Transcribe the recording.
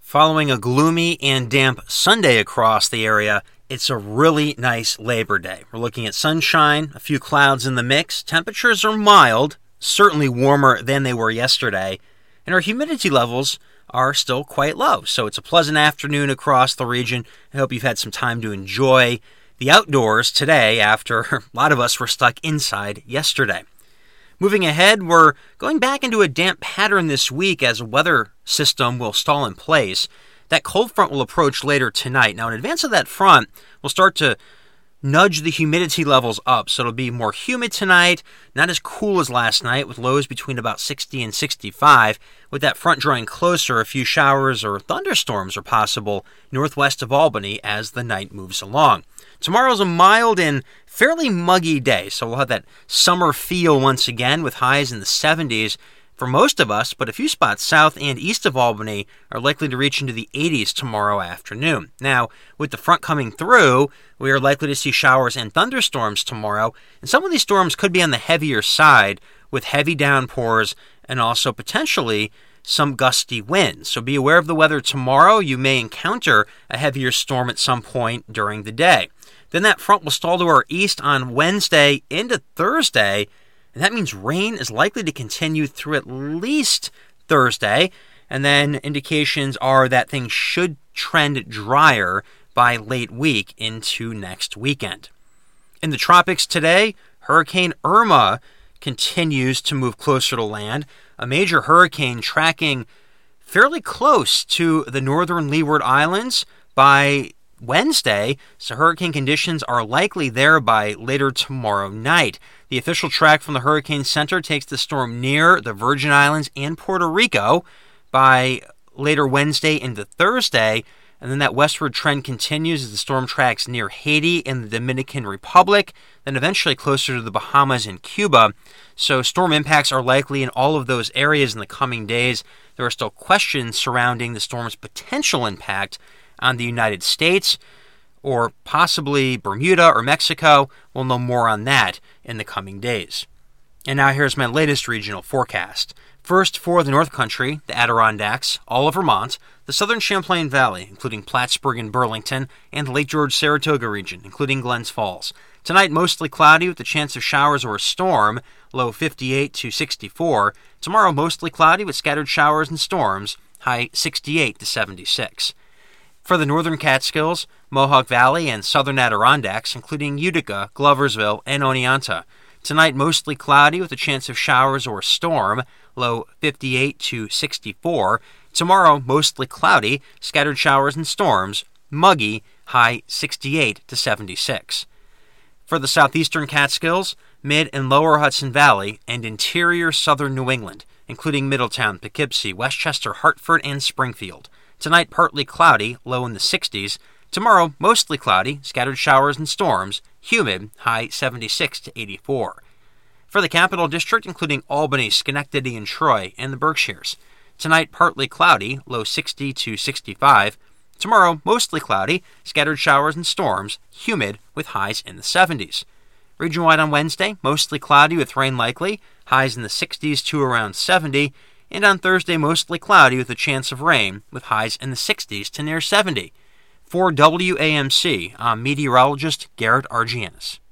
Following a gloomy and damp Sunday across the area, it's a really nice Labor Day. We're looking at sunshine, a few clouds in the mix. Temperatures are mild, certainly warmer than they were yesterday, and our humidity levels are still quite low. So it's a pleasant afternoon across the region. I hope you've had some time to enjoy the outdoors today after a lot of us were stuck inside yesterday. Moving ahead, we're going back into a damp pattern this week as a weather system will stall in place. That cold front will approach later tonight. Now, in advance of that front, we'll start to nudge the humidity levels up, so it'll be more humid tonight, not as cool as last night, with lows between about 60 and 65. With that front drawing closer, a few showers or thunderstorms are possible northwest of Albany as the night moves along. Tomorrow's a mild and fairly muggy day, so we'll have that summer feel once again with highs in the 70s for most of us, but a few spots south and east of Albany are likely to reach into the 80s tomorrow afternoon. Now, with the front coming through, we are likely to see showers and thunderstorms tomorrow, and some of these storms could be on the heavier side with heavy downpours and also potentially some gusty winds. So be aware of the weather tomorrow. You may encounter a heavier storm at some point during the day. Then that front will stall to our east on Wednesday into Thursday, and that means rain is likely to continue through at least Thursday, and then indications are that things should trend drier by late week into next weekend. In the tropics today, Hurricane Irma continues to move closer to land, a major hurricane tracking fairly close to the northern Leeward Islands by Wednesday, so hurricane conditions are likely there by later tomorrow night. The official track from the Hurricane Center takes the storm near the Virgin Islands and Puerto Rico by later Wednesday into Thursday, and then that westward trend continues as the storm tracks near Haiti and the Dominican Republic, then eventually closer to the Bahamas and Cuba. So storm impacts are likely in all of those areas in the coming days. There are still questions surrounding the storm's potential impact on the United States, or possibly Bermuda or Mexico. We'll know more on that in the coming days. And now here's my latest regional forecast. First, for the North Country, the Adirondacks, all of Vermont, the southern Champlain Valley, including Plattsburgh and Burlington, and the Lake George-Saratoga region, including Glens Falls. Tonight, mostly cloudy with a chance of showers or a storm, low 58 to 64. Tomorrow, mostly cloudy with scattered showers and storms, high 68 to 76. For the northern Catskills, Mohawk Valley, and southern Adirondacks, including Utica, Gloversville, and Oneonta. Tonight, mostly cloudy with a chance of showers or a storm, low 58 to 64. Tomorrow, mostly cloudy, scattered showers and storms, muggy, high 68 to 76. For the southeastern Catskills, mid and lower Hudson Valley, and interior southern New England, including Middletown, Poughkeepsie, Westchester, Hartford, and Springfield. Tonight, partly cloudy, low in the 60s. Tomorrow, mostly cloudy, scattered showers and storms, humid, high 76 to 84. For the Capital District, including Albany, Schenectady, and Troy, and the Berkshires. Tonight, partly cloudy, low 60 to 65. Tomorrow, mostly cloudy, scattered showers and storms, humid, with highs in the 70s. Region-wide on Wednesday, mostly cloudy with rain likely, highs in the 60s to around 70. And on Thursday, mostly cloudy with a chance of rain, with highs in the 60s to near 70. For WAMC, I'm meteorologist Garrett Argianis.